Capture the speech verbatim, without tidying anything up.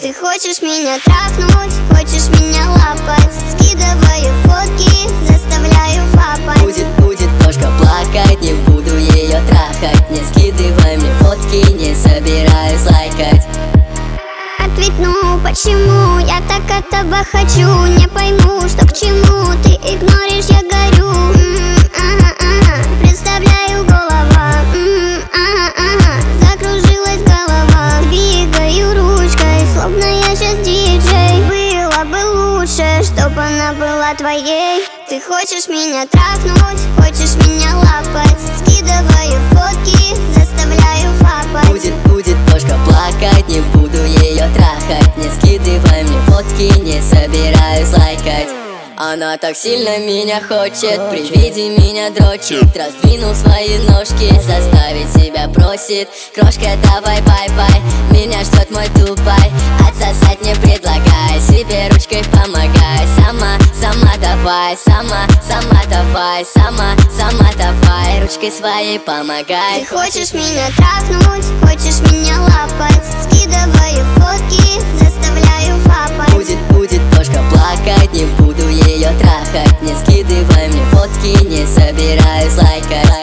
Ты хочешь меня трахнуть, хочешь меня лапать, скидываю фотки, заставляю фапать. Будет, будет кошка плакать, не буду ее трахать. Не скидывай мне фотки, не собираюсь лайкать. Ответь, ну почему я так этого хочу? Не пойму, что к чему, ты игноришь, я горю. М-м, ага, ага. Представляю голова, М-м, ага, ага. Закружилась голова, двигаю ручкой, словно я сейчас диджей. Было бы лучше, чтобы она была твоей. Ты хочешь меня трахнуть, хочешь меня лапать, скидываю фотки, заставляю фапать. Будет, будет кошка плакать, не буду ее трахать. Не скидывай мне фотки, не собираюсь лайкать. Она так сильно меня хочет, при виде меня дрочит. Раздвинул свои ножки, заставить себя просит. Крошка, давай бай-бай, меня ждет мой Дубай. Отсосать не предлагай, себе ручкой помогай. Сама, сама давай, сама, сама давай. Сама, сама давай, ручкой своей помогай. Ты хочешь меня трахнуть, хочешь меня лапать, скидываю фотки, заставляю фапать. Будет, будет кошка плакать, не буду ее трахать. Не скидывай мне фотки, не собираюсь лайкать.